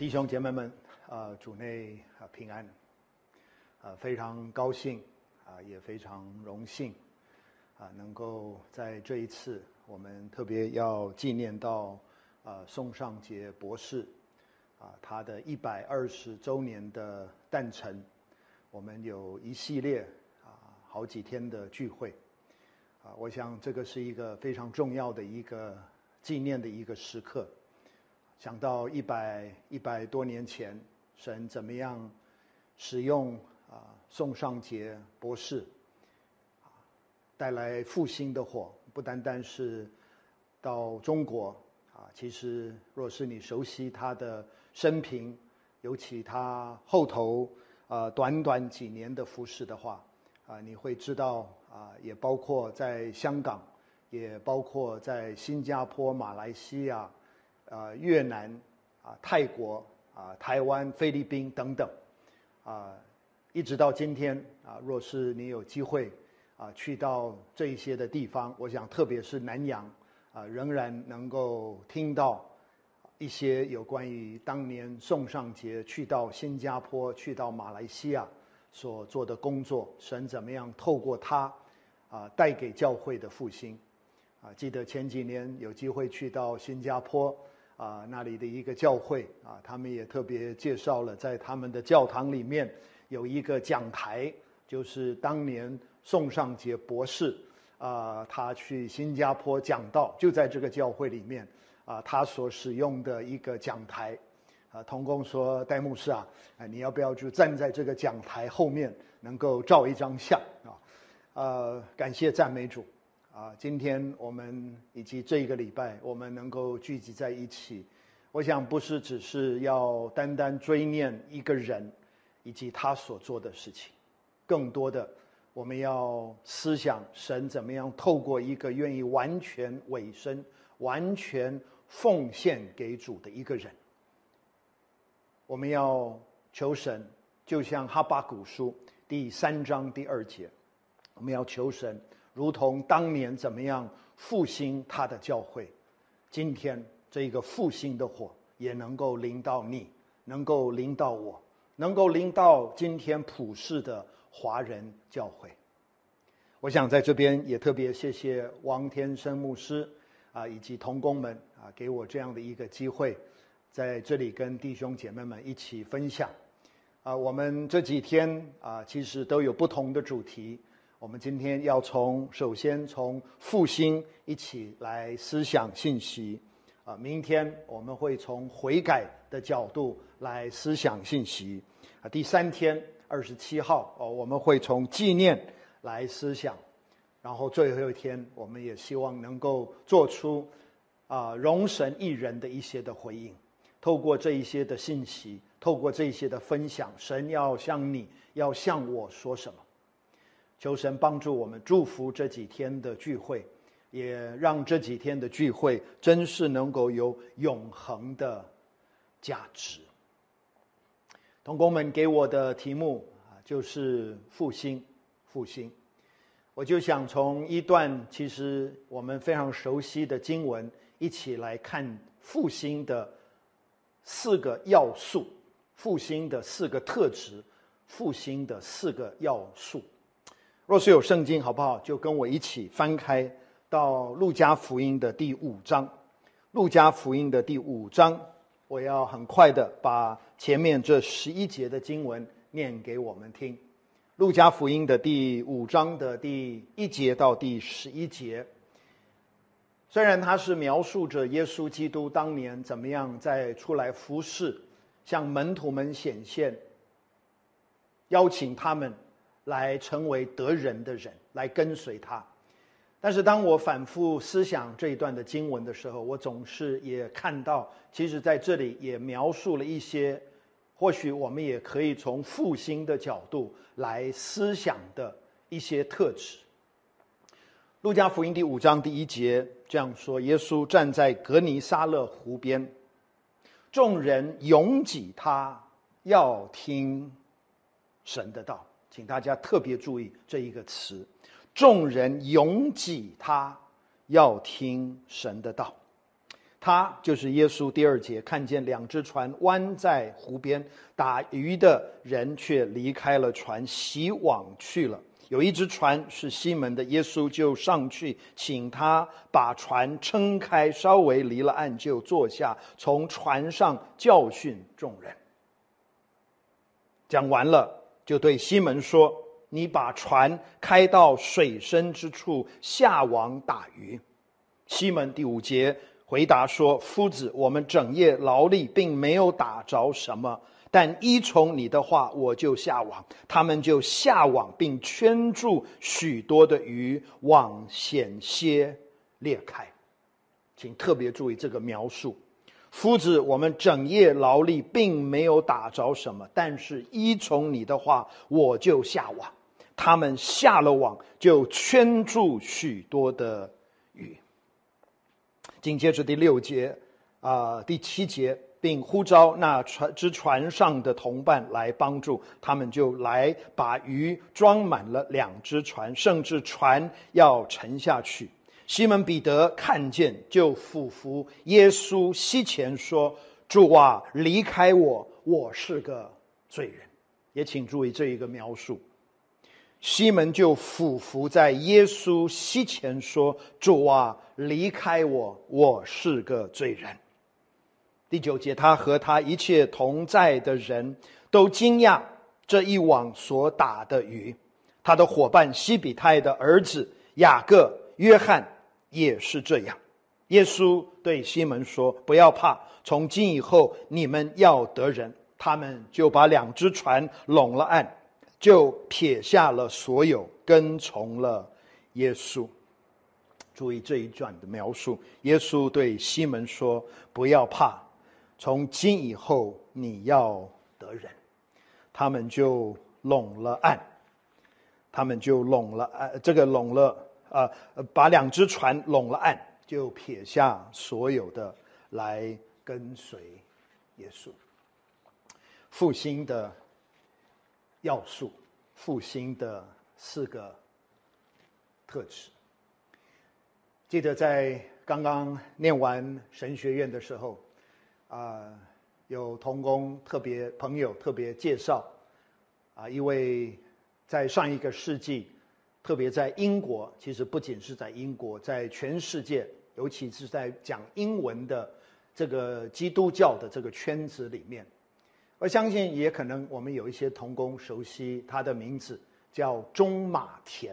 弟兄姐妹们，主内平安，非常高兴也非常荣幸能够在这一次我们特别要纪念到宋尚杰博士他的120周年的诞辰，我们有一系列好几天的聚会我想这个是一个非常重要的一个纪念的一个时刻。想到100多年前，神怎么样使用宋尚杰博士带来复兴的火，不单单是到中国其实若是你熟悉他的生平，尤其他后头短短几年的服事的话你会知道也包括在香港，也包括在新加坡、马来西亚越南泰国台湾、菲律宾等等一直到今天若是你有机会去到这一些的地方，我想特别是南洋仍然能够听到一些有关于当年宋尚杰去到新加坡、去到马来西亚所做的工作，神怎么样透过他带给教会的复兴记得前几年有机会去到新加坡那里的一个教会他们也特别介绍了，在他们的教堂里面有一个讲台，就是当年宋尚杰博士他去新加坡讲道，就在这个教会里面他所使用的一个讲台同工说，戴牧师你要不要就站在这个讲台后面能够照一张相感谢赞美主今天我们以及这一个礼拜我们能够聚集在一起，我想不是只是要单单追念一个人以及他所做的事情，更多的我们要思想神怎么样透过一个愿意完全委身、完全奉献给主的一个人，我们要求神，就像哈巴谷书第3章第2节，我们要求神如同当年怎么样复兴他的教会，今天这个复兴的火也能够临到你，能够临到我，能够临到今天普世的华人教会。我想在这边也特别谢谢王天生牧师以及同工们给我这样的一个机会，在这里跟弟兄姐妹们一起分享我们这几天其实都有不同的主题。我们今天要首先从复兴一起来思想信息明天我们会从悔改的角度来思想信息第3天27号我们会从纪念来思想，然后最后一天我们也希望能够做出容神一人的一些的回应，透过这一些的信息，透过这一些的分享，神要向你要向我说什么，求神帮助我们，祝福这几天的聚会，也让这几天的聚会真是能够有永恒的价值。同工们给我的题目就是复兴。我就想从一段其实我们非常熟悉的经文一起来看复兴的4个要素，复兴的4个特质，复兴的4个要素。若是有圣经好不好，就跟我一起翻开到路加福音的第5章。路加福音的第5章，我要很快的把前面这11节的经文念给我们听。路加福音的第5章的第1节到第11节，虽然它是描述着耶稣基督当年怎么样在出来服事，向门徒们显现，邀请他们来成为得人的人，来跟随他。但是当我反复思想这一段的经文的时候，我总是也看到，其实在这里也描述了一些或许我们也可以从复兴的角度来思想的一些特质。路加福音第5章第1节这样说，耶稣站在革尼撒勒湖边，众人拥挤他，要听神的道。请大家特别注意这一个词，众人拥挤他，要听神的道。 他就是耶稣。第2节，看见2只船弯在湖边，打鱼的人却离开了船，洗网去了。有一只船是西门的，耶稣就上去请他把船撑开，稍微离了岸，就坐下，从船上教训众人。讲完了，就对西门说：你把船开到水深之处，下网打鱼。西门第5节回答说：夫子，我们整夜劳力，并没有打着什么，但依从你的话，我就下网。他们就下网，并圈住许多的鱼，网险些裂开。请特别注意这个描述：夫子，我们整夜劳力，并没有打着什么，但是依从你的话，我就下网。他们下了网，就圈住许多的鱼。紧接着第6节第7节，并呼召那船上的同伴来帮助，他们就来把鱼装满了2只船，甚至船要沉下去。西门彼得看见，就俯伏耶稣膝前说：主啊，离开我，我是个罪人。也请注意这一个描述，西门就俯伏在耶稣膝前说：主啊，离开我，我是个罪人。第9节，他和他一切同在的人都惊讶这一网所打的鱼。他的伙伴西比泰的儿子雅各、约翰也是这样。耶稣对西门说：不要怕，从今以后你们要得人。他们就把2只船拢了岸，就撇下了所有，跟从了耶稣。注意这一段的描述，耶稣对西门说：不要怕，从今以后你要得人。他们就拢了岸，把2只船拢了岸，就撇下所有的来跟随耶稣。复兴的要素，复兴的4个特质。记得在刚刚念完神学院的时候，有同工朋友特别介绍一位在上一个世纪，特别在英国，其实不仅是在英国，在全世界，尤其是在讲英文的这个基督教的这个圈子里面，我相信也可能我们有一些同工熟悉他的名字，叫中马田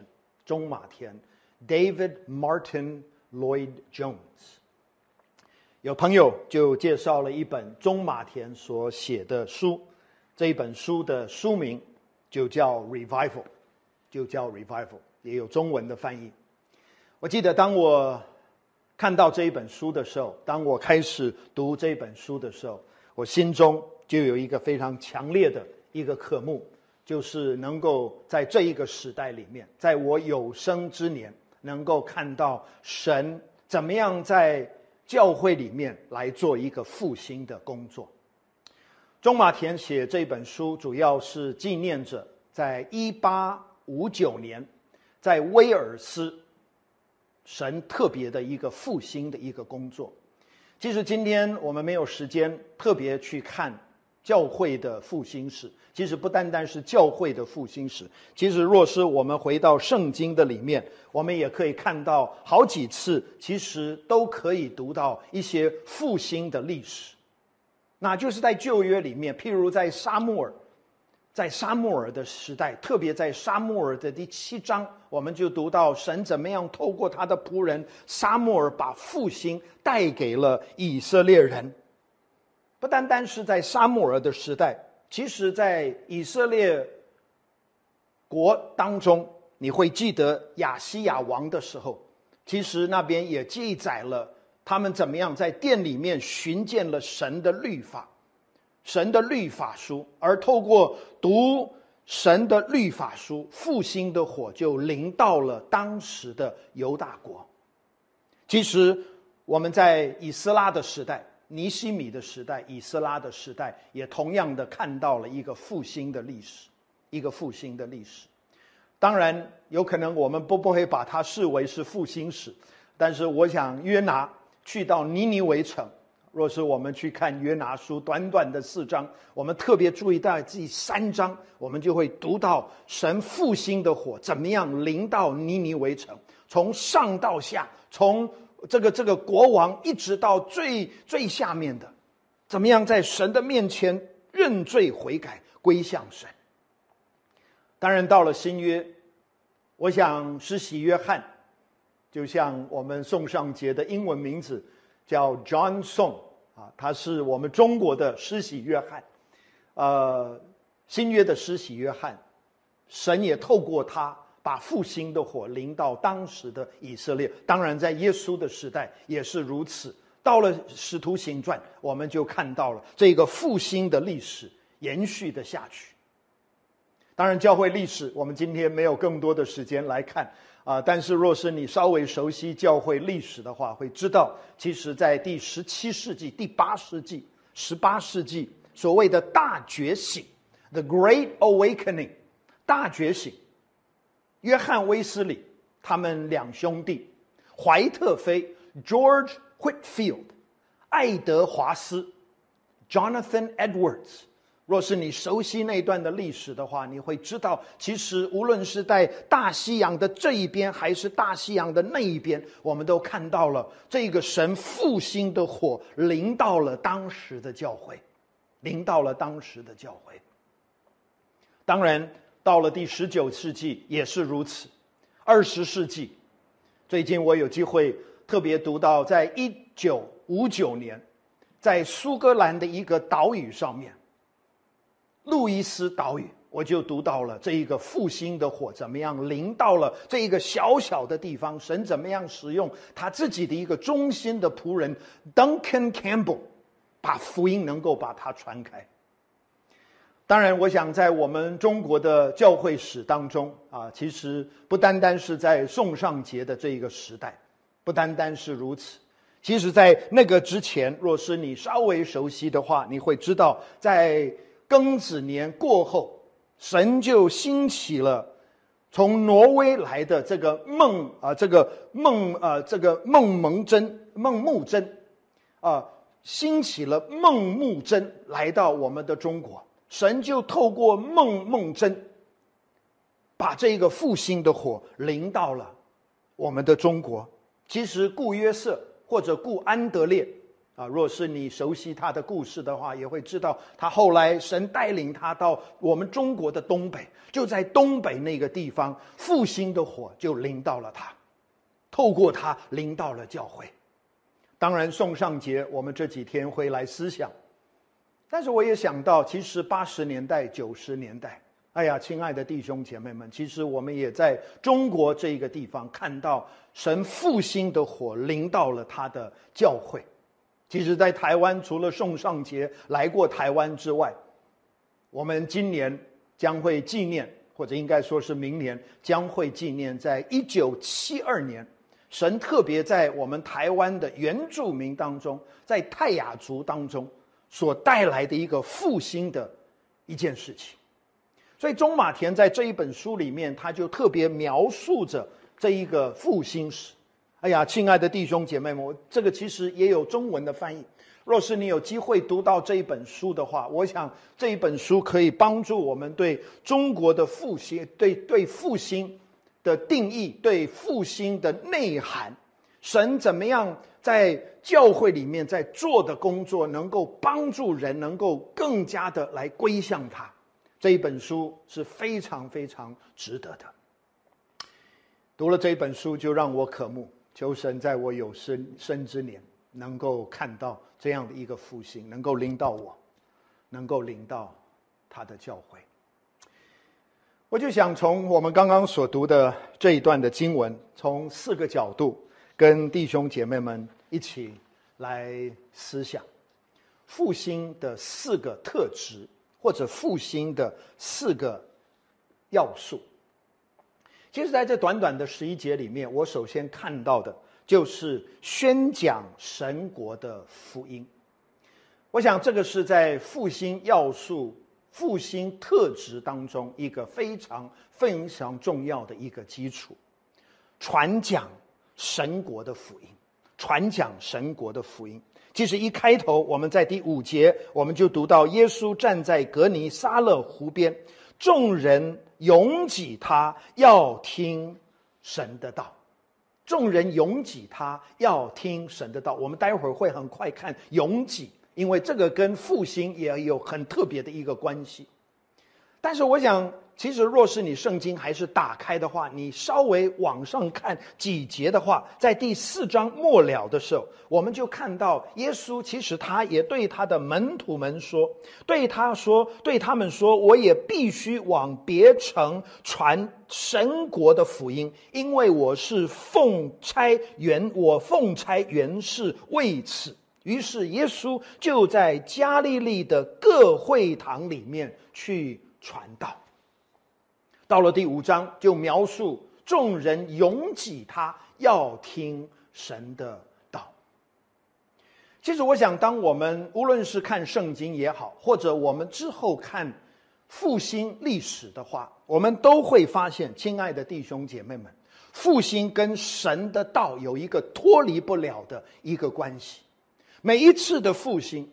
David Martin Lloyd Jones。 有朋友就介绍了一本中马田所写的书，这一本书的书名就叫 Revival， 也有中文的翻译。我记得当我看到这一本书的时候，当我开始读这一本书的时候，我心中就有一个非常强烈的一个渴慕，就是能够在这一个时代里面，在我有生之年，能够看到神怎么样在教会里面来做一个复兴的工作。中马田写这本书主要是纪念着在1859年在威尔斯神特别的一个复兴的一个工作。其实今天我们没有时间特别去看教会的复兴史，其实不单单是教会的复兴史，其实若是我们回到圣经的里面，我们也可以看到好几次，其实都可以读到一些复兴的历史。那就是在旧约里面，譬如在撒母耳的时代，特别在撒母耳的第7章，我们就读到神怎么样透过他的仆人撒母耳把复兴带给了以色列人。不单单是在撒母耳的时代，其实在以色列国当中，你会记得亚西亚王的时候，其实那边也记载了他们怎么样在殿里面寻见了神的律法书，而透过读神的律法书，复兴的火就临到了当时的犹大国。其实我们在以斯拉的时代，尼希米的时代，以斯拉的时代，也同样的看到了一个复兴的历史。当然有可能我们不会把它视为是复兴史，但是我想约拿去到尼尼微城。若是我们去看约拿书短短的4章，我们特别注意到第3章，我们就会读到神复兴的火怎么样临到尼尼微城，从上到下，从这个国王一直到最下面的，怎么样在神的面前认罪悔改归向神。当然到了新约，我想施洗约翰就像我们宋尚节的英文名字叫 John Song 他是我们中国的施洗约翰，新约的施洗约翰，神也透过他把复兴的火临到当时的以色列。当然在耶稣的时代也是如此，到了使徒行传，我们就看到了这个复兴的历史延续的下去。当然教会历史我们今天没有更多的时间来看但是若是你稍微熟悉教会历史的话，会知道其实在第17世纪、第8世纪、18世纪所谓的大觉醒 The Great Awakening 大觉醒，约翰威斯理他们2兄弟，怀特菲 George Whitefield， 爱德华斯 Jonathan Edwards。若是你熟悉那段的历史的话，你会知道其实无论是在大西洋的这一边还是大西洋的那一边，我们都看到了这个神复兴的火临到了当时的教会，临到了当时的教会。当然到了第19世纪也是如此。20世纪最近我有机会特别读到在1959年在苏格兰的一个岛屿上面，路易斯岛屿，我就读到了这一个复兴的火怎么样临到了这一个小小的地方，神怎么样使用他自己的一个忠心的仆人 Duncan Campbell 把福音能够把它传开。当然我想在我们中国的教会史当中其实不单单是在宋尚节的这一个时代，不单单是如此，其实在那个之前，若是你稍微熟悉的话，你会知道在庚子年过后，神就兴起了从挪威来的这个孟木真兴起了孟木真来到我们的中国。神就透过孟真把这个复兴的火临到了我们的中国。其实顾约瑟或者顾安德烈若是你熟悉他的故事的话，也会知道他后来神带领他到我们中国的东北，就在东北那个地方，复兴的火就临到了他，透过他临到了教会。当然宋尚节我们这几天会来思想，但是我也想到其实80年代90年代，亲爱的弟兄姐妹们，其实我们也在中国这个地方看到神复兴的火临到了他的教会。其实在台湾除了宋尚节来过台湾之外，我们今年将会纪念，或者应该说是明年将会纪念，在1972年神特别在我们台湾的原住民当中，在泰雅族当中所带来的一个复兴的一件事情。所以钟马田在这一本书里面，他就特别描述着这一个复兴史。亲爱的弟兄姐妹们，这个其实也有中文的翻译。若是你有机会读到这一本书的话，我想这一本书可以帮助我们对中国的复兴，对复兴的定义，对复兴的内涵，神怎么样在教会里面在做的工作，能够帮助人能够更加的来归向他。这一本书是非常非常值得的。读了这一本书就让我渴慕，求神在我有生之年能够看到这样的一个复兴，能够临到我，能够临到他的教会。我就想从我们刚刚所读的这一段的经文，从4个角度跟弟兄姐妹们一起来思想复兴的4个特质，或者复兴的4个要素。其实在这短短的11节里面，我首先看到的就是宣讲神国的福音。我想这个是在复兴要素、复兴特质当中一个非常非常重要的一个基础。传讲神国的福音， 传讲神国的福音。其实一开头我们在第5节我们就读到，耶稣站在革尼撒勒湖边，众人拥挤他，要听神的道。众人拥挤他，要听神的道。我们待会儿会很快看拥挤，因为这个跟复兴也有很特别的一个关系。但是我想，其实若是你圣经还是打开的话，你稍微往上看几节的话，在第4章末了的时候，我们就看到耶稣其实他也对他的门徒们说，对他们说，我也必须往别城传神国的福音，因为我奉差原是为此。于是耶稣就在加利利的各会堂里面去传道。到了第5章就描述众人拥挤他，要听神的道。其实我想，当我们无论是看圣经也好，或者我们之后看复兴历史的话，我们都会发现，亲爱的弟兄姐妹们，复兴跟神的道有一个脱离不了的一个关系。每一次的复兴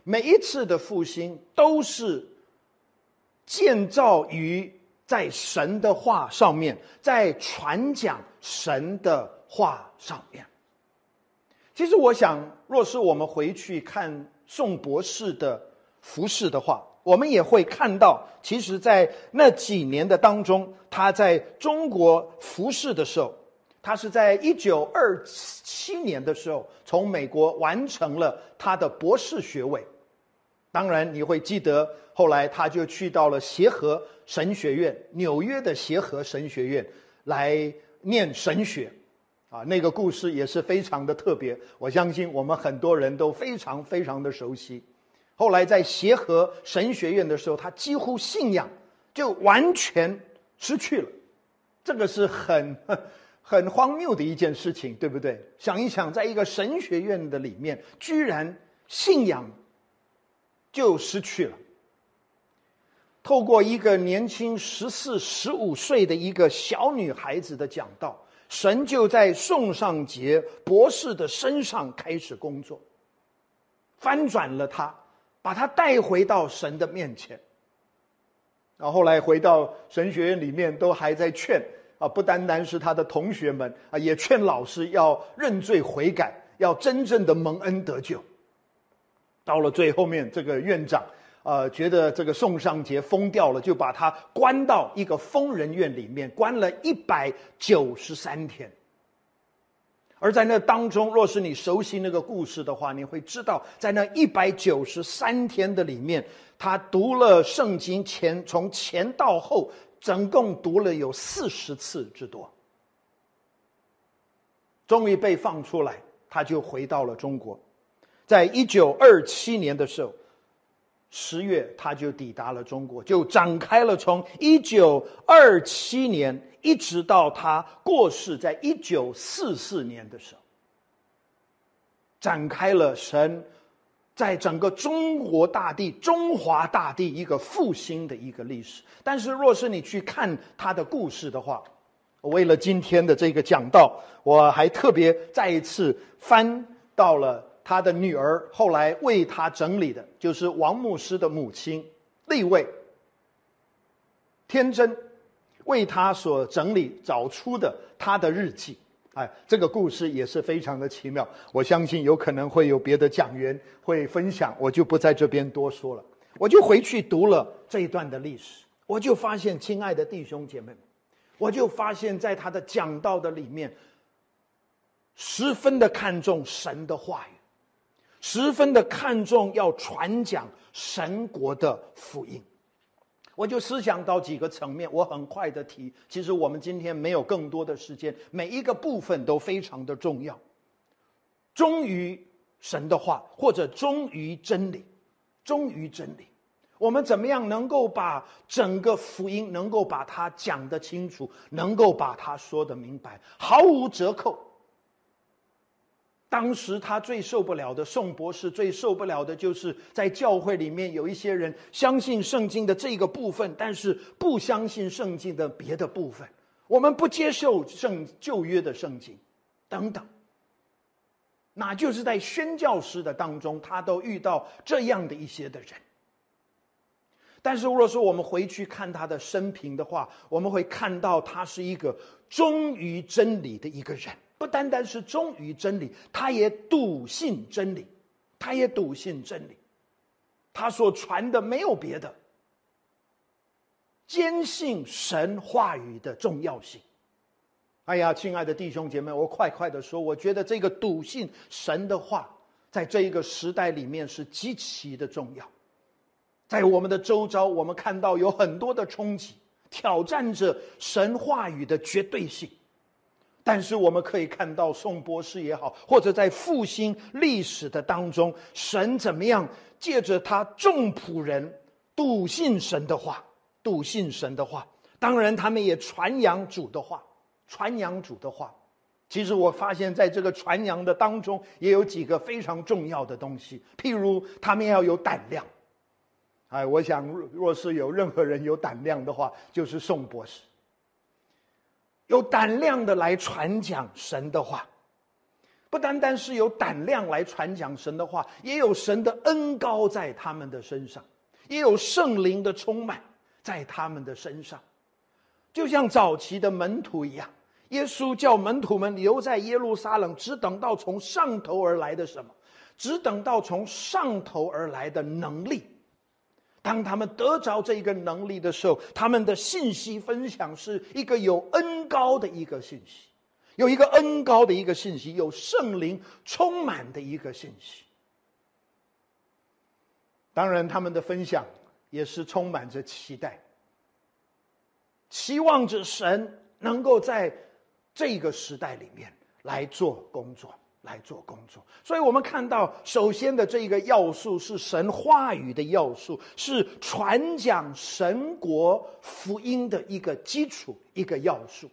都是建造于在神的话上面，在传讲神的话上面。其实我想，若是我们回去看宋博士的服事的话，我们也会看到，其实在那几年的当中，他在中国服事的时候，他是在1927年的时候从美国完成了他的博士学位。当然你会记得，后来他就去到了协和神学院，纽约的协和神学院来念神学那个故事也是非常的特别，我相信我们很多人都非常非常的熟悉。后来在协和神学院的时候，他几乎信仰就完全失去了，这个是很荒谬的一件事情，对不对？想一想，在一个神学院的里面，居然信仰就失去了。透过一个年轻14、15岁的一个小女孩子的讲道，神就在宋尚杰博士的身上开始工作，翻转了他，把他带回到神的面前。然后后来回到神学院里面，都还在劝不单单是他的同学们也劝老师要认罪悔改，要真正的蒙恩得救。到了最后面，这个院长觉得这个宋尚杰疯掉了，就把他关到一个疯人院里面，关了193天。而在那当中，若是你熟悉那个故事的话，你会知道，在那193天的里面，他读了圣经从前到后，总共读了有40次之多。终于被放出来，他就回到了中国。在1927年的时候10月，他就抵达了中国，就展开了从1927年一直到他过世在1944年的时候，展开了神在整个中国大地、中华大地一个复兴的一个历史。但是若是你去看他的故事的话，为了今天的这个讲道，我还特别再一次翻到了他的女儿后来为他整理的，就是王牧师的母亲利位天真为他所整理找出的他的日记。这个故事也是非常的奇妙，我相信有可能会有别的讲员会分享，我就不在这边多说了。我就回去读了这一段的历史，我就发现，亲爱的弟兄姐妹们，我就发现在他的讲道的里面，十分的看重神的话语，十分的看重要传讲神国的福音。我就思想到几个层面，我很快的提，其实我们今天没有更多的时间，每一个部分都非常的重要。忠于神的话，或者忠于真理，忠于真理，我们怎么样能够把整个福音能够把它讲得清楚，能够把它说得明白，毫无折扣。当时他最受不了的，宋博士最受不了的就是在教会里面有一些人相信圣经的这个部分，但是不相信圣经的别的部分，我们不接受旧约的圣经等等。 那就是在宣教师的当中，他都遇到这样的一些的人。但是如果说我们回去看他的生平的话，我们会看到他是一个忠于真理的一个人，不单单是忠于真理，他也笃信真理，他所传的没有别的，坚信神话语的重要性。哎呀，亲爱的弟兄姐妹，我快的说，我觉得这个笃信神的话，在这一个时代里面是极其的重要。在我们的周遭，我们看到有很多的冲击，挑战着神话语的绝对性。但是我们可以看到宋博士也好，或者在复兴历史的当中，神怎么样借着他众仆人笃信神的话。当然他们也传扬主的话。其实我发现在这个传扬的当中，也有几个非常重要的东西，譬如他们要有胆量。我想若是有任何人有胆量的话，就是宋博士，有胆量的来传讲神的话。不单单是有胆量来传讲神的话，也有神的恩膏在他们的身上，也有圣灵的充满在他们的身上。就像早期的门徒一样，耶稣叫门徒们留在耶路撒冷，只等到从上头而来的什么？只等到从上头而来的能力。当他们得着这个能力的时候，他们的信息分享是一个有恩膏的一个信息，有一个恩膏的一个信息，有圣灵充满的一个信息。当然他们的分享也是充满着期待，期望着神能够在这个时代里面来做工作。所以我们看到首先的这一个要素是神话语的要素，是传讲神国福音的一个基础，一个要素。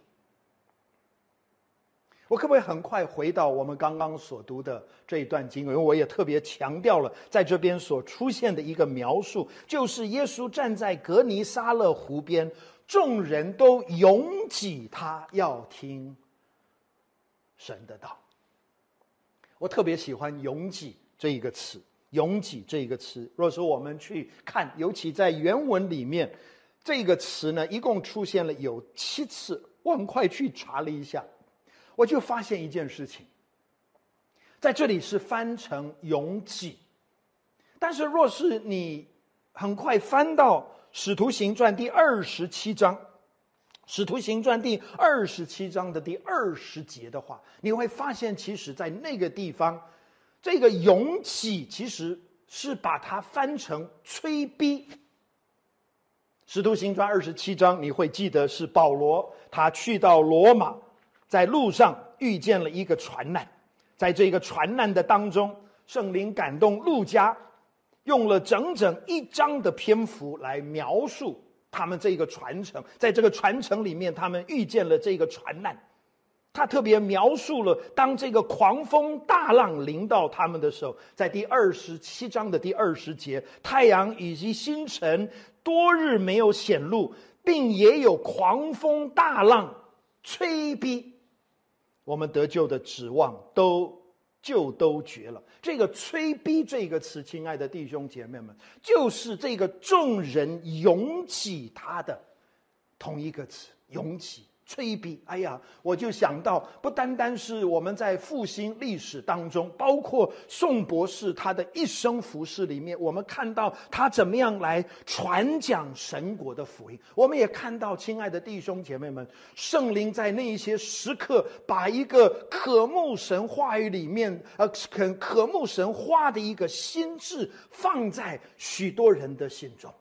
我可不可以很快回到我们刚刚所读的这一段经文？我也特别强调了在这边所出现的一个描述，就是耶稣站在革尼撒勒湖边，众人都拥挤他要听神的道。我特别喜欢拥挤这一个词，若是我们去看，尤其在原文里面，这个词呢一共出现了有7次。我很快去查了一下，我就发现一件事情，在这里是翻成拥挤，但是若是你很快翻到使徒行传第27章，使徒行传第27章的第20节的话，你会发现其实在那个地方，这个拥挤其实是把它翻成催逼。使徒行传27章你会记得是保罗他去到罗马，在路上遇见了一个船难，在这个船难的当中，圣灵感动路加用了整整1章的篇幅来描述他们这个传承，在这个传承里面，他们遇见了这个船难。他特别描述了当这个狂风大浪临到他们的时候，在第27章的第20节，太阳以及星辰多日没有显露，并也有狂风大浪催逼，我们得救的指望都绝了。这个催逼这个词，亲爱的弟兄姐妹们，就是这个众人拥挤他的同一个词，拥挤催逼。哎呀，我就想到不单单是我们在复兴历史当中，包括宋博士他的一生服事里面，我们看到他怎么样来传讲神国的福音。我们也看到，亲爱的弟兄姐妹们，圣灵在那一些时刻把一个渴慕神话语里面渴慕神话的一个心智放在许多人的心中。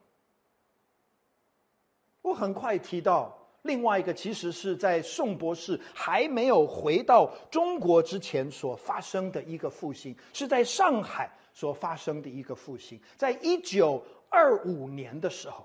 我很快提到另外一个，其实是在宋博士还没有回到中国之前所发生的一个复兴，是在上海所发生的一个复兴。在1925年的时候，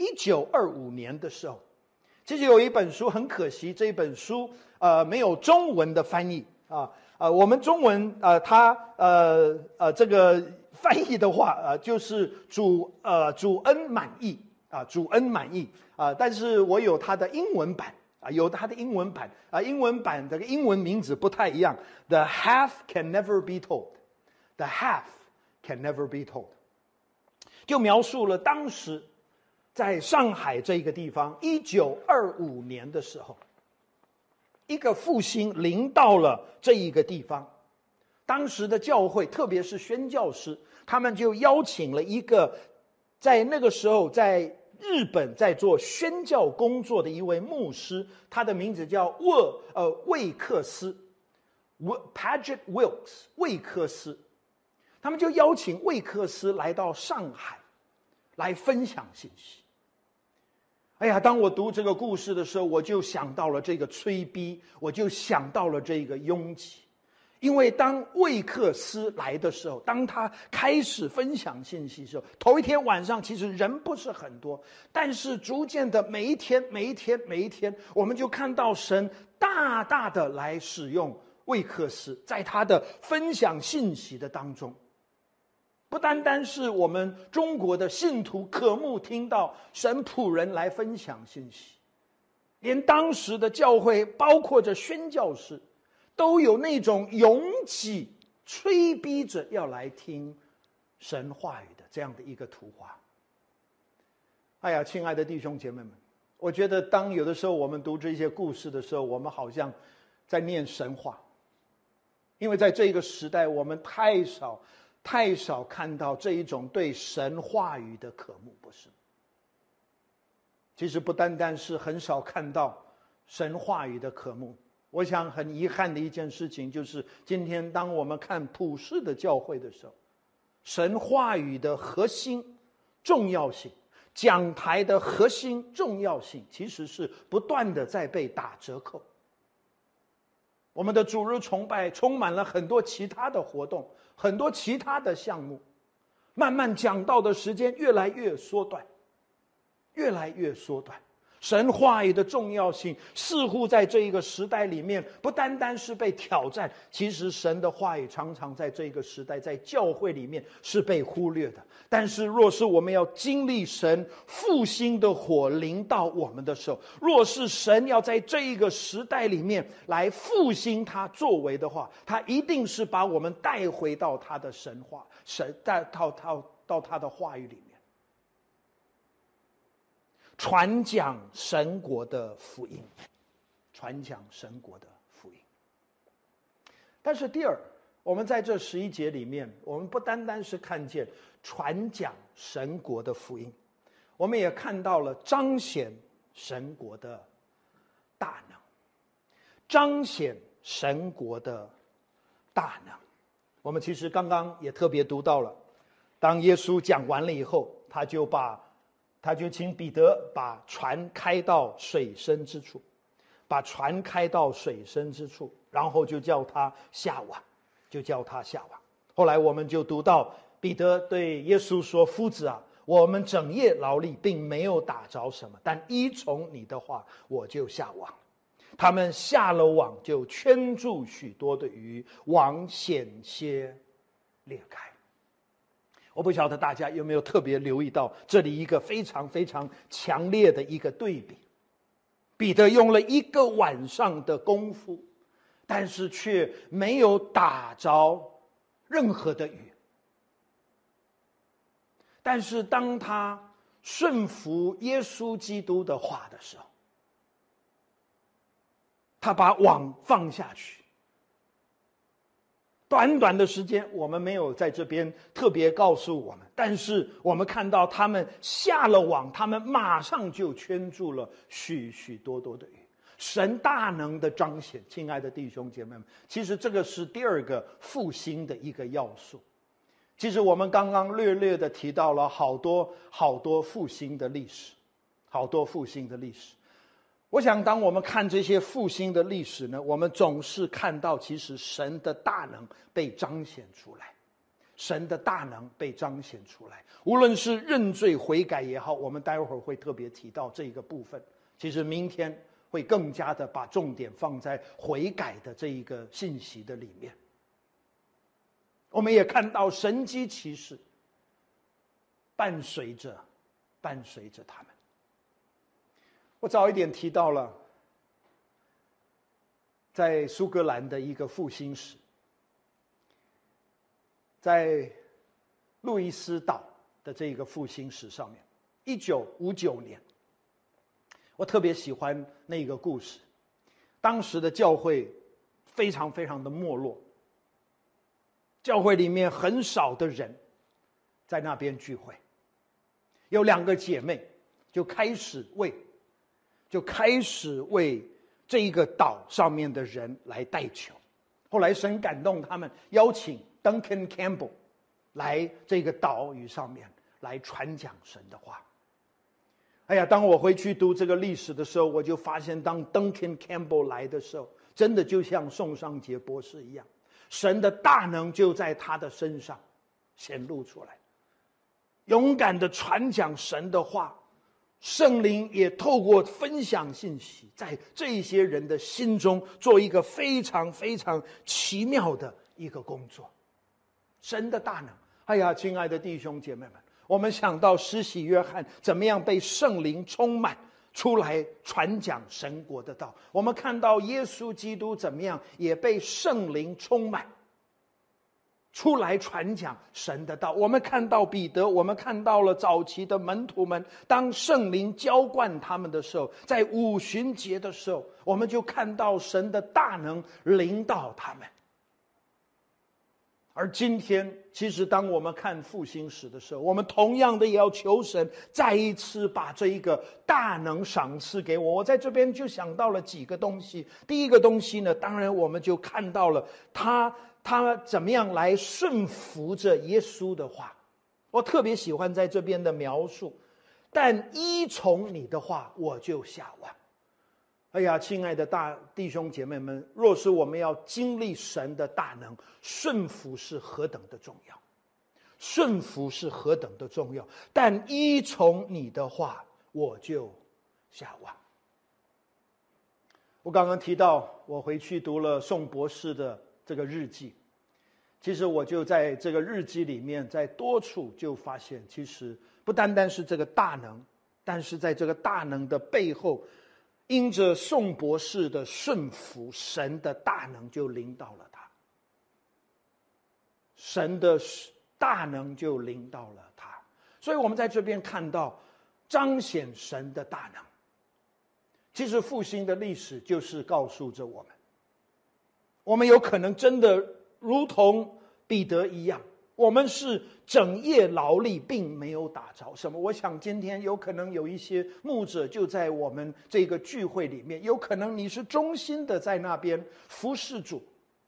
其实有一本书很可惜，这本书没有中文的翻译我们中文这个翻译的话就是主恩满意但是我有它的英文版有它的英文版英文版这个英文名字不太一样。The half can never be told. The half can never be told. 就描述了当时在上海这个地方，1925年的时候，一个复兴临到了这一个地方。当时的教会，特别是宣教师，他们就邀请了一个在那个时候在日本在做宣教工作的一位牧师，他的名字叫魏克斯 Paget Wilkes 魏克斯。他们就邀请魏克斯来到上海来分享信息。哎呀，当我读这个故事的时候，我就想到了这个催逼，我就想到了这个拥挤。因为当魏克斯来的时候，当他开始分享信息的时候，头一天晚上其实人不是很多，但是逐渐的每一天，我们就看到神大大的来使用魏克斯，在他的分享信息的当中。不单单是我们中国的信徒渴慕听到神仆人来分享信息，连当时的教会，包括着宣教士，都有那种拥挤催逼着要来听神话语的这样的一个图画。哎呀，亲爱的弟兄姐妹们，我觉得当有的时候我们读这些故事的时候，我们好像在念神话。因为在这个时代，我们太少看到这一种对神话语的渴慕，不是？其实不单单是很少看到神话语的渴慕，我想很遗憾的一件事情就是，今天当我们看普世的教会的时候，神话语的核心重要性，讲台的核心重要性，其实是不断的在被打折扣。我们的主日崇拜充满了很多其他的活动，很多其他的项目，慢慢讲道的时间越来越缩短。神话语的重要性似乎在这一个时代里面不单单是被挑战，其实神的话语常常在这个时代在教会里面是被忽略的。但是若是我们要经历神复兴的火临到我们的时候，若是神要在这一个时代里面来复兴他作为的话，他一定是把我们带回到他的神话，到他的话语里面，传讲神国的福音，传讲神国的福音。但是第二，我们在这11节里面，我们不单单是看见传讲神国的福音，我们也看到了彰显神国的大能，彰显神国的大能。我们其实刚刚也特别读到了，当耶稣讲完了以后，他就请彼得把船开到水深之处，然后就叫他下网，后来我们就读到彼得对耶稣说：“夫子啊，我们整夜劳力，并没有打着什么，但依从你的话，我就下网。”他们下了网，就圈住许多的鱼，网险些裂开。我不晓得大家有没有特别留意到这里一个非常非常强烈的一个对比。彼得用了1个晚上的功夫，但是却没有打着任何的鱼。但是当他顺服耶稣基督的话的时候，他把网放下去。短短的时间，我们没有在这边特别告诉我们，但是我们看到他们下了网，他们马上就圈住了许多的鱼。神大能的彰显，亲爱的弟兄姐妹们，其实这个是第2个复兴的一个要素。其实我们刚刚略的提到了好多复兴的历史，我想当我们看这些复兴的历史呢，我们总是看到其实神的大能被彰显出来，无论是认罪悔改也好，我们待会儿会特别提到这一个部分。其实明天会更加的把重点放在悔改的这一个信息的里面。我们也看到神迹奇事伴随着他们。我早一点提到了在苏格兰的一个复兴史，在路易斯岛的这个复兴史上面，1959年，我特别喜欢那个故事。当时的教会非常非常的没落，教会里面很少的人在那边聚会，有2个姐妹就开始为这一个岛上面的人来代求。后来神感动他们，邀请 Duncan Campbell 来这个岛屿上面来传讲神的话。哎呀，当我回去读这个历史的时候，我就发现当 Duncan Campbell 来的时候，真的就像宋尚杰博士一样，神的大能就在他的身上显露出来，勇敢的传讲神的话，圣灵也透过分享信息，在这些人的心中做一个非常非常奇妙的一个工作。神的大能，哎呀，亲爱的弟兄姐妹们，我们想到施洗约翰怎么样被圣灵充满，出来传讲神国的道，我们看到耶稣基督怎么样也被圣灵充满，出来传讲神的道。我们看到彼得，我们看到了早期的门徒们，当圣灵浇灌他们的时候，在五旬节的时候，我们就看到神的大能临到他们。而今天，其实当我们看复兴史的时候，我们同样的也要求神再一次把这一个大能赏赐给我。我在这边就想到了几个东西。第一个东西呢，当然我们就看到了他怎么样来顺服着耶稣的话。我特别喜欢在这边的描述，但依从你的话，我就下望。哎呀，亲爱的大弟兄姐妹们，若是我们要经历神的大能，顺服是何等的重要，顺服是何等的重要，但依从你的话，我就下望。我刚刚提到我回去读了宋博士的这个日记，其实我就在这个日记里面，在多处就发现，其实不单单是这个大能，但是在这个大能的背后，因着宋博士的顺服，神的大能就临到了他，神的大能就临到了他。所以我们在这边看到彰显神的大能。其实复兴的历史就是告诉着我们，我们有可能真的如同彼得一样，我们是整夜劳力并没有打着什么。我想今天有可能有一些牧者就在我们这个聚会里面，有可能你是忠心的在那边服侍主，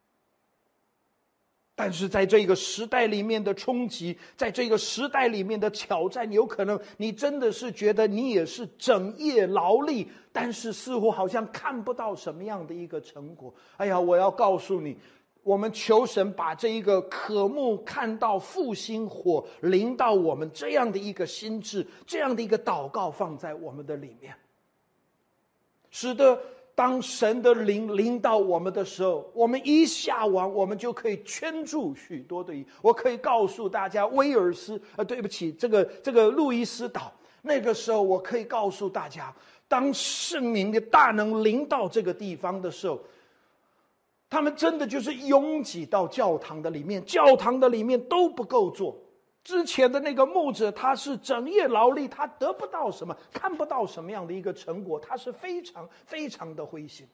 但是在这个时代里面的冲击，在这个时代里面的挑战，有可能你真的是觉得你也是整夜劳力，但是似乎好像看不到什么样的一个成果。哎呀，我要告诉你，我们求神把这一个渴慕看到复兴火临到我们这样的一个心智，这样的一个祷告放在我们的里面，使得当神的灵临到我们的时候，我们一下完，我们就可以圈住许多的。我可以告诉大家，威尔斯对不起，这个路易斯岛，那个时候我可以告诉大家，当圣灵的大能临到这个地方的时候，他们真的就是拥挤到教堂的里面，教堂的里面都不够坐。之前的那个牧者，他是整夜劳力，他得不到什么，看不到什么样的一个成果，他是非常非常的灰心。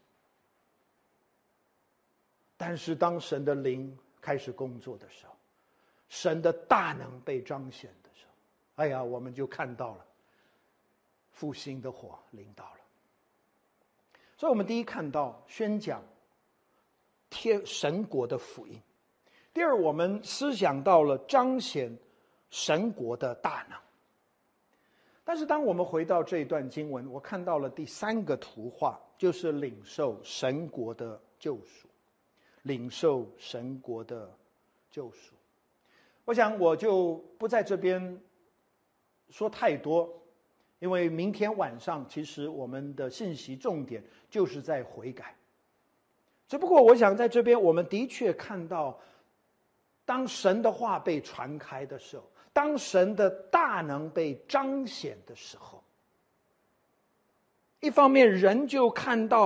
但是当神的灵开始工作的时候，神的大能被彰显的时候，哎呀，我们就看到了复兴的火临到了。所以我们第一看到宣讲神国的福音，第二我们思想到了彰显神国的大能。但是当我们回到这一段经文，我看到了第三个图画，就是领受神国的救赎，领受神国的救赎。我想我就不在这边说太多，因为明天晚上其实我们的信息重点就是在悔改。只不过我想在这边我们的确看到，当神的话被传开的时候，当神的大能被彰显的时候，一方面人就看到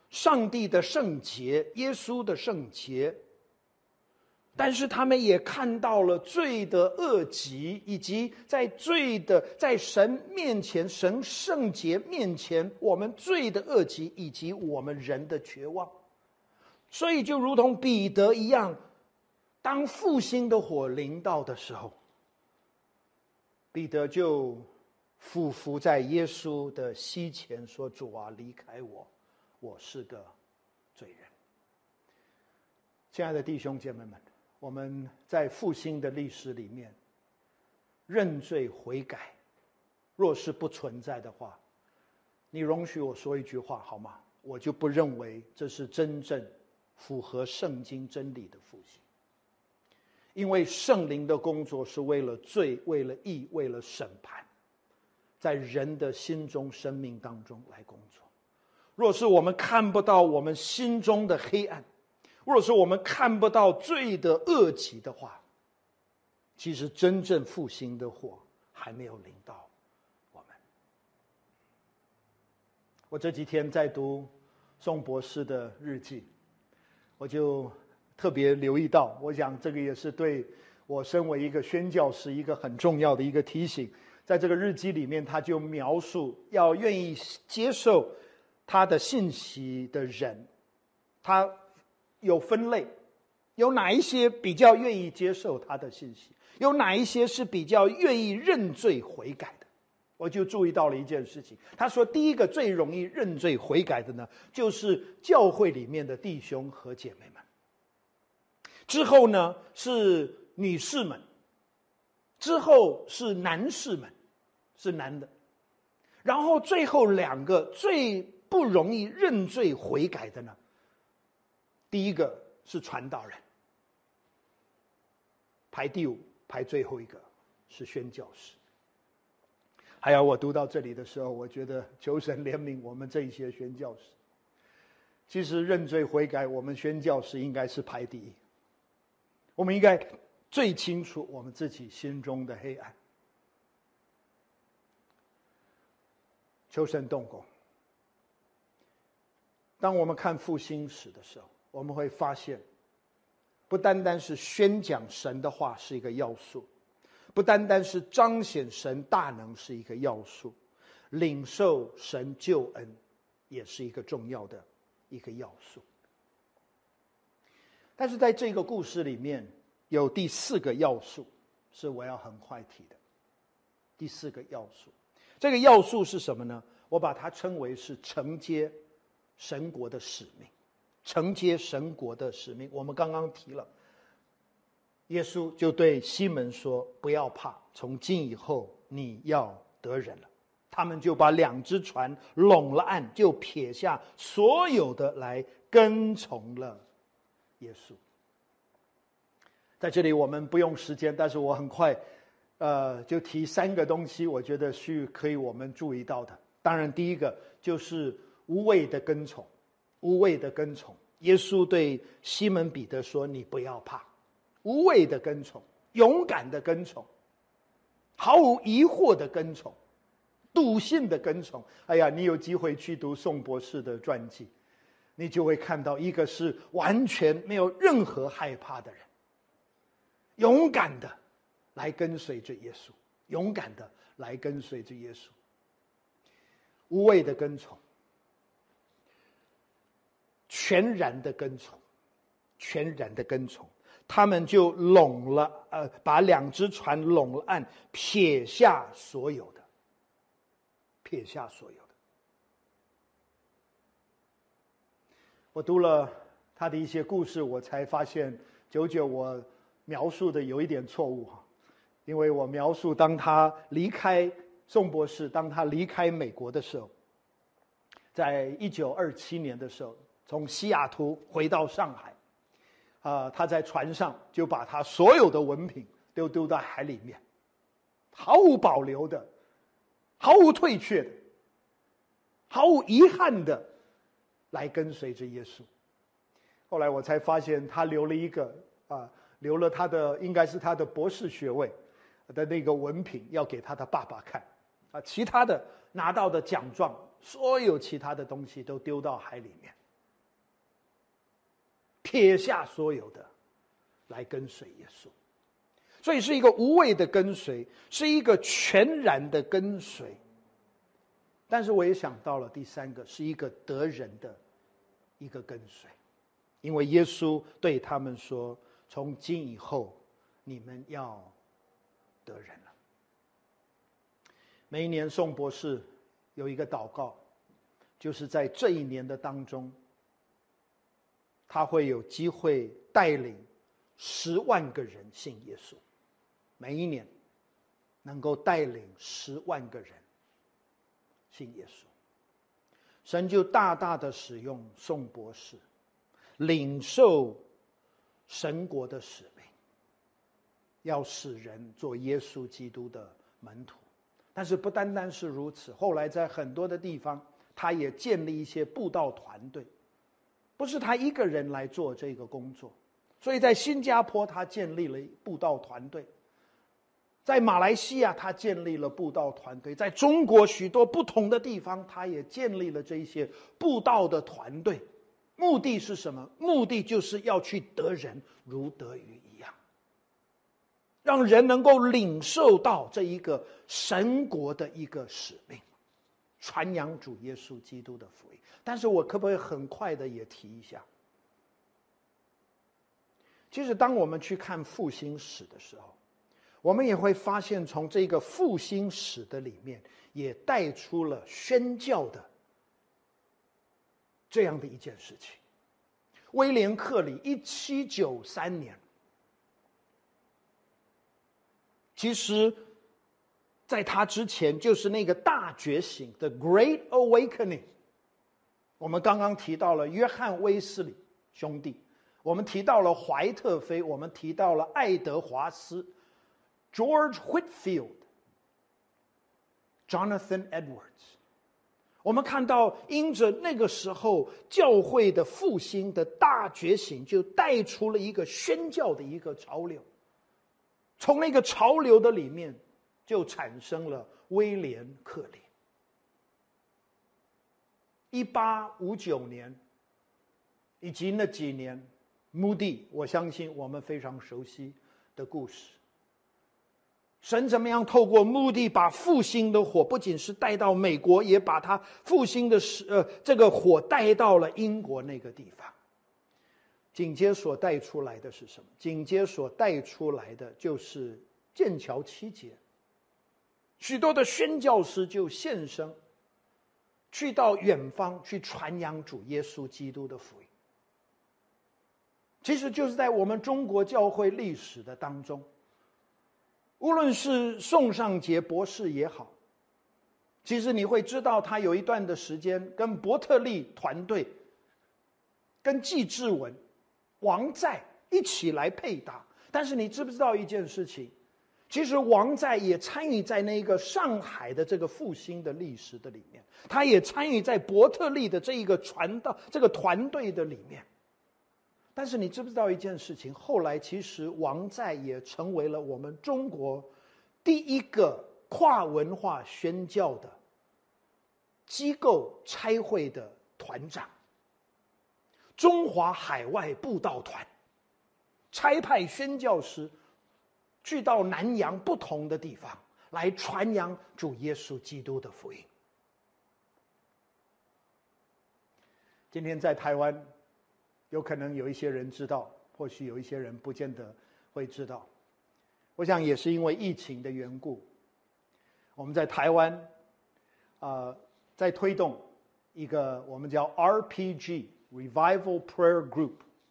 上帝的圣洁，耶稣的圣洁，但是他们也看到了罪的恶极，以及在神面前，神圣洁面前，我们罪的恶极，以及我们人的绝望。所以就如同彼得一样，当复兴的火临到的时候，彼得就俯伏在耶稣的膝前说：主啊，离开我，我是个罪人。亲爱的弟兄姐妹们，我们在复兴的历史里面，认罪悔改若是不存在的话，你容许我说一句话好吗？我就不认为这是真正符合圣经真理的复兴。因为圣灵的工作是为了罪，为了义，为了审判，在人的心中生命当中来工作。若是我们看不到我们心中的黑暗，若是我们看不到罪的恶极的话，其实真正复兴的火还没有临到我们。我这几天在读宋博士的日记，我就特别留意到，我想这个也是对我身为一个宣教师一个很重要的一个提醒。在这个日记里面，他就描述要愿意接受他的信息的人，他有分类，有哪一些比较愿意接受他的信息，有哪一些是比较愿意认罪悔改的。我就注意到了一件事情，他说第一个最容易认罪悔改的呢，就是教会里面的弟兄和姐妹们，之后呢是女士们，之后是男士们，是男的，然后最后两个最不容易认罪悔改的呢，第一个是传道人，排第五，排最后一个是宣教士。还有我读到这里的时候，我觉得求神怜悯我们这一些宣教士。其实认罪悔改，我们宣教士应该是排第一，我们应该最清楚我们自己心中的黑暗。求神动工。当我们看复兴史的时候，我们会发现，不单单是宣讲神的话是一个要素，不单单是彰显神大能是一个要素，领受神救恩也是一个重要的一个要素。但是在这个故事里面，有第四个要素是我要很快提的。第四个要素，这个要素是什么呢？我把它称为是承接神国的使命。承接神国的使命，我们刚刚提了，耶稣就对西门说：不要怕，从今以后你要得人了。他们就把两只船拢了岸，就撇下所有的来跟从了耶稣。在这里我们不用时间，但是我很快就提三个东西，我觉得是可以我们注意到的。当然第一个就是无谓的跟从。无谓的跟从，耶稣对西门彼得说：你不要怕，无谓的跟从，勇敢的跟从，毫无疑惑的跟从，笃信的跟从。哎呀，你有机会去读宋博士的传记，你就会看到一个是完全没有任何害怕的人，勇敢的来跟随着耶稣，勇敢的来跟随着耶稣，无谓的跟从，全然的跟从，全然的跟从。他们就拢了把两只船拢了岸，撇下所有的，撇下所有的。我读了他的一些故事，我才发现久久我描述的有一点错误哈，因为我描述当他离开宋博士，当他离开美国的时候，在1927年的时候，从西雅图回到上海，他在船上就把他所有的文凭都丢到海里面，毫无保留的，毫无退却的，毫无遗憾的来跟随着耶稣。后来我才发现他留了他的应该是他的博士学位的那个文凭要给他的爸爸看，其他的拿到的奖状，所有其他的东西都丢到海里面。 撇下所有的，来跟随耶稣。所以是一个无畏的跟随，是一个全然的跟随。但是我也想到了第三个，是一个得人的一个跟随。因为耶稣对他们说，从今以后你们要得人了。每一年宋博士有一个祷告，就是在这一年的当中，他会有机会带领10万个人信耶稣。每一年能够带领10万个人信耶稣，神就大大的使用宋博士，领受神国的使命，要使人做耶稣基督的门徒。但是不单单是如此，后来在很多的地方，他也建立一些布道团队，不是他一个人来做这个工作。所以在新加坡，他建立了布道团队。在马来西亚，他建立了布道团队；在中国许多不同的地方，他也建立了这些布道的团队。目的是什么？目的就是要去得人如得鱼一样，让人能够领受到这一个神国的一个使命，传扬主耶稣基督的福音。但是我可不可以很快的也提一下，其实当我们去看复兴史的时候，我们也会发现，从这个复兴史的里面，也带出了宣教的这样的一件事情。威廉·克里1793年，其实在他之前就是那个大觉醒的 Great Awakening。我们刚刚提到了约翰·威斯理兄弟，我们提到了怀特菲，我们提到了爱德华斯George Whitefield, Jonathan Edwards。 我们看到因着那个时候教会的复兴的大觉醒，就带出了一个宣教的一个潮流。从那个潮流的里面就产生了威廉·克里。1859年以及那几年Moody，我相信我们非常熟悉的故事。神怎么样透过Moody把复兴的火不仅是带到美国，也把它复兴的这个火带到了英国那个地方。紧接所带出来的是什么？紧接所带出来的就是剑桥7节，许多的宣教师就现身，去到远方去传扬主耶稣基督的福音。其实就是在我们中国教会历史的当中，无论是宋尚杰博士也好，其实你会知道他有一段的时间跟伯特利团队、跟纪志文、王在一起来配搭。但是你知不知道一件事情？其实王在也参与在那个上海的这个复兴的历史的里面，他也参与在伯特利的这一个传道这个团队的里面。但是你知不知道一件事情？后来其实王在也成为了我们中国第一个跨文化宣教的机构差会的团长，中华海外布道团差派宣教师去到南洋不同的地方来传扬主耶稣基督的福音。今天在台湾，有可能有一些人知道，或许有一些人不见得会知道。我想也是因为疫情的缘故，我们在台湾在推动一个我们叫 RPG Revival Prayer Group，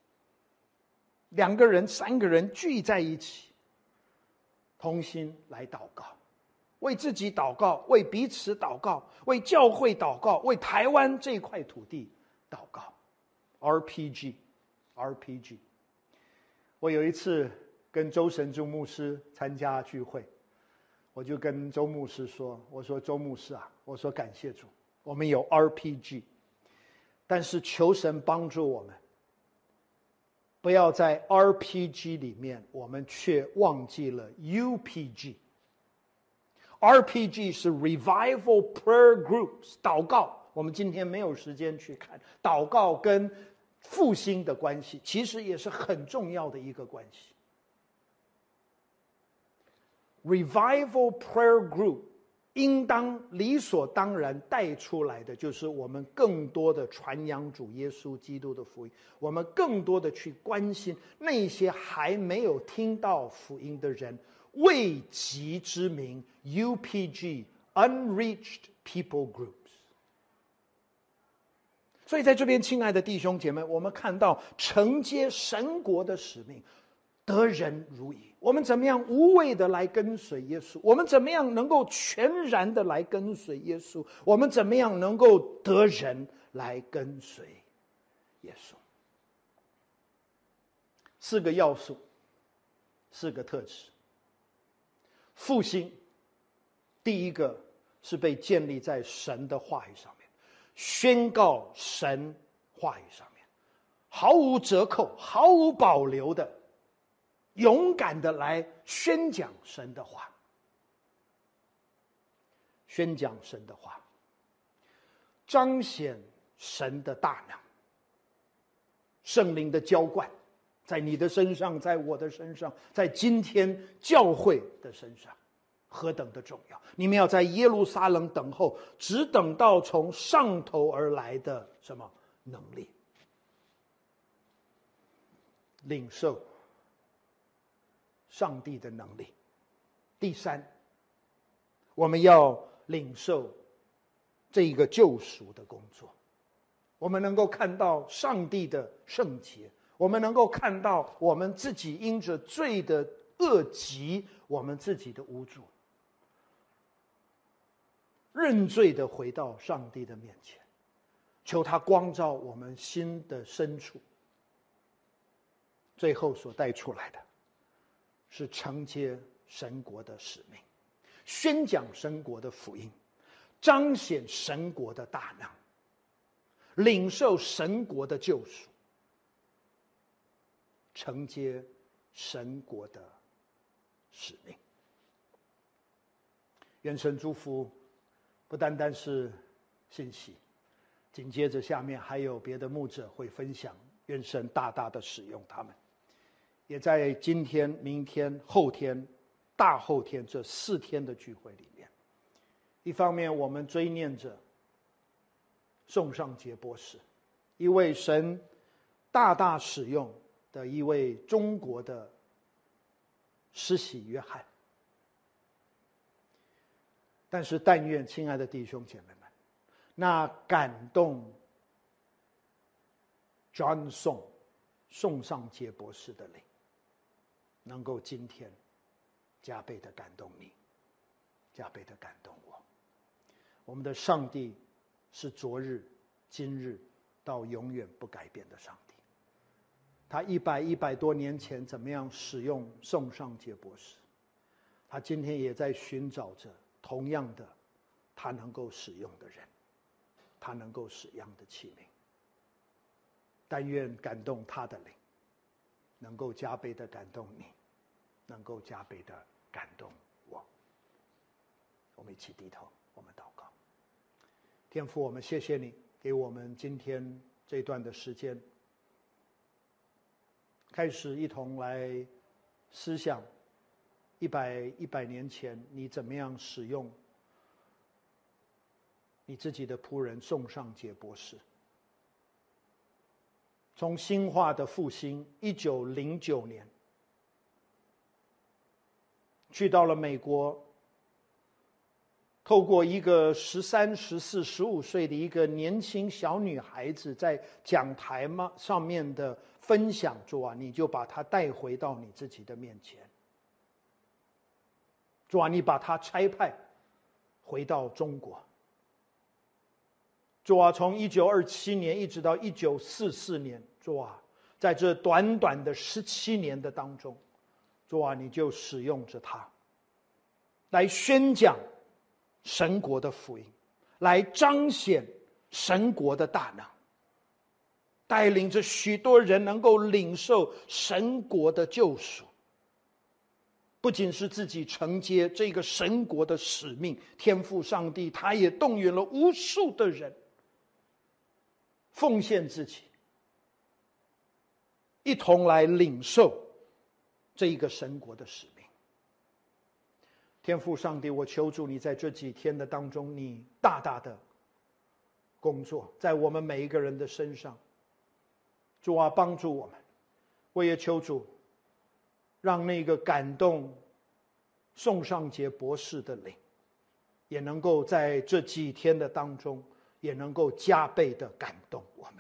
2个人3个人聚在一起，同心来祷告，为自己祷告，为彼此祷告，为教会祷告，为台湾这块土地祷告。RPG， 我有一次跟周神柱牧师参加聚会，我就跟周牧师说，我说周牧师啊，我说感谢主，我们有 RPG， 但是求神帮助我们，不要在 RPG 里面我们却忘记了 UPG。RPG 是 Revival Prayer Groups， 祷告，我们今天没有时间去看祷告跟复兴的关系，其实也是很重要的一个关系。Revival Prayer Group 应当理所当然带出来的，就是我们更多的传扬主耶稣基督的福音，我们更多的去关心那些还没有听到福音的人，未及之名 UPG Unreached People Groups。所以在这边，亲爱的弟兄姐妹，我们看到承接神国的使命，得人如己。我们怎么样无畏的来跟随耶稣？我们怎么样能够全然的来跟随耶稣？我们怎么样能够得人来跟随耶稣？4个要素，4个特质。复兴，第一个是被建立在神的话语上面，宣告神话语上面，毫无折扣、毫无保留的勇敢的来宣讲神的话，宣讲神的话，彰显神的大能，圣灵的浇灌，在你的身上，在我的身上，在今天教会的身上，何等的重要！你们要在耶路撒冷等候，只等到从上头而来的什么能力？领受上帝的能力。第3，我们要领受这一个救赎的工作。我们能够看到上帝的圣洁，我们能够看到我们自己因着罪的恶疾，我们自己的无助，认罪的回到上帝的面前，求他光照我们心的深处。最后所带出来的是承接神国的使命，宣讲神国的福音，彰显神国的大能，领受神国的救赎，承接神国的使命。愿神祝福不单单是信息，紧接着下面还有别的牧者会分享，愿神大大的使用他们。也在今天、明天、后天、大后天这4天的聚会里面，一方面我们追念着宋尚杰博士，一位神大大使用的一位中国的施洗约翰。但是但愿亲爱的弟兄姐妹们，那感动 John 宋尚杰博士的灵，能够今天加倍的感动你，加倍的感动我。我们的上帝是昨日、今日到永远不改变的上帝。他100多年前怎么样使用宋尚杰博士，他今天也在寻找着同样的他能够使用的人，他能够使用的器皿。但愿感动他的灵能够加倍的感动你，能够加倍的感动我。我们一起低头，我们祷告。天父，我们谢谢你给我们今天这段的时间，开始一同来思想100年前你怎么样使用你自己的仆人宋尚杰博士，从兴化的复兴1909年去到了美国，透过一个13、14、15岁的一个年轻小女孩子在讲台上面的分享，主啊，你就把她带回到你自己的面前。主啊，你把她差派回到中国。主啊，从1927年一直到1944年，主啊，在这短短的17年的当中，主啊，你就使用着他来宣讲神国的福音，来彰显神国的大能，带领着许多人能够领受神国的救赎。不仅是自己承接这个神国的使命，天父上帝他也动员了无数的人奉献自己， 一同来领受这一个神国的使命。天父上帝，我求主你在这几天的当中，你大大的工作在我们每一个人的身上。主啊，帮助我们。我也求主让那个感动宋尚杰博士的灵，也能够在这几天的当中，也能够加倍的感动我们。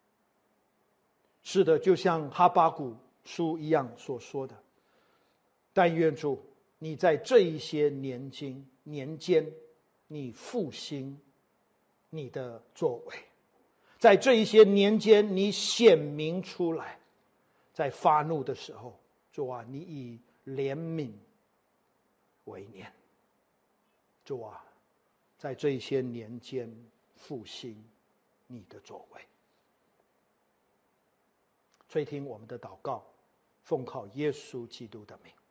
是的，就像哈巴谷书一样所说的，但愿主你在这一些年间，你复兴你的作为，在这一些年间你显明出来，在发怒的时候，主啊，你以怜悯为念。主啊，在这一些年间复兴你的作为。垂听我们的祷告，奉靠耶稣基督的名。